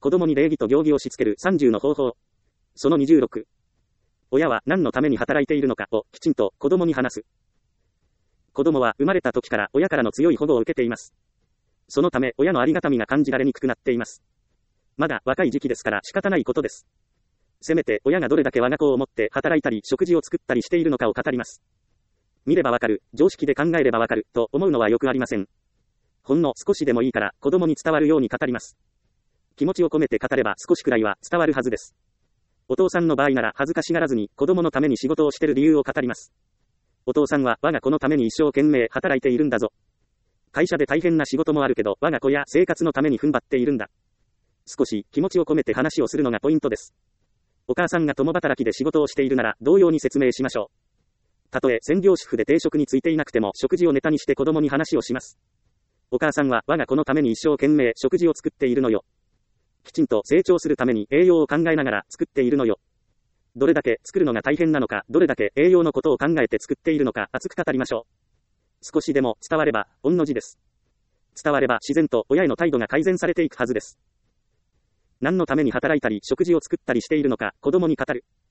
子供に礼儀と行儀をしつける30の方法。その26。親は何のために働いているのかをきちんと子供に話す。子供は生まれた時から親からの強い保護を受けています。そのため親のありがたみが感じられにくくなっています。まだ若い時期ですから仕方ないことです。せめて親がどれだけ我が子を思って働いたり食事を作ったりしているのかを語ります。見ればわかる、常識で考えればわかると思うのはよくありません。ほんの少しでもいいから子供に伝わるように語ります。気持ちを込めて語れば少しくらいは伝わるはずです。お父さんの場合なら恥ずかしがらずに子供のために仕事をしている理由を語ります。お父さんは我が子のために一生懸命働いているんだぞ。会社で大変な仕事もあるけど我が子や生活のために踏ん張っているんだ。少し気持ちを込めて話をするのがポイントです。お母さんが共働きで仕事をしているなら同様に説明しましょう。たとえ専業主婦で定職についていなくても食事をネタにして子供に話をします。お母さんは我が子のために一生懸命食事を作っているのよ。きちんと成長するために栄養を考えながら作っているのよ。どれだけ作るのが大変なのか、どれだけ栄養のことを考えて作っているのか熱く語りましょう。少しでも伝われば御の字です。伝われば自然と親への態度が改善されていくはずです。何のために働いたり食事を作ったりしているのか子供に語る。